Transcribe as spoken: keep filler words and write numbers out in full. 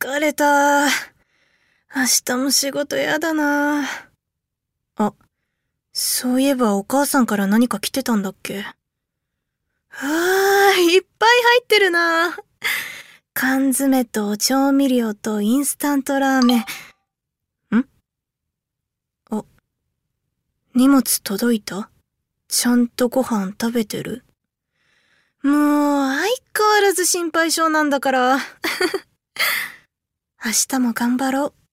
疲れた。明日も仕事やだな。あ、そういえばお母さんから何か来てたんだっけ。あー、いっぱい入ってるな。缶詰と調味料とインスタントラーメン。ん？あ、荷物届いた？ちゃんとご飯食べてる？もう、相変わらず心配性なんだから。明日も頑張ろう。